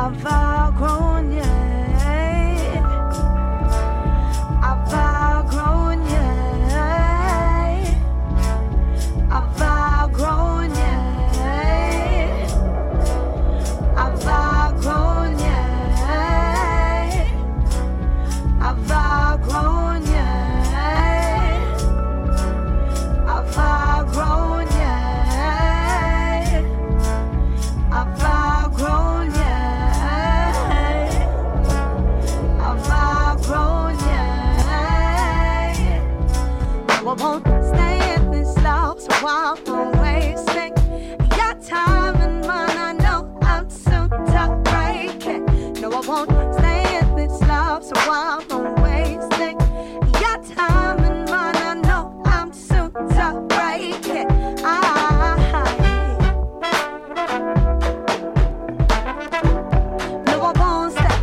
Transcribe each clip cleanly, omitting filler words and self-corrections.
I've outgrown you. I've outgrown you. I've outgrown you. I've outgrown you. I've outgrown you. I've outgrown you. I've outgrown you. I've outgrown you. No, I won't stay in this love, so I'm not wasting your time and mine. I know I'm soon to break it. No, I won't stay in this love, so I'm not wasting your time and mine. I know I'm soon to break it. No, I won't stay.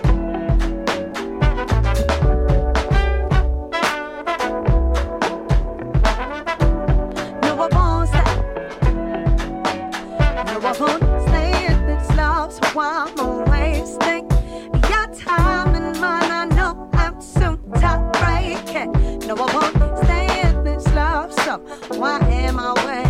No, I won't stay. No, I won't stay in this love, so I'm wasting your time and mine. I know I'm soon to break it. No, I won't stay in this love, so why am I waiting?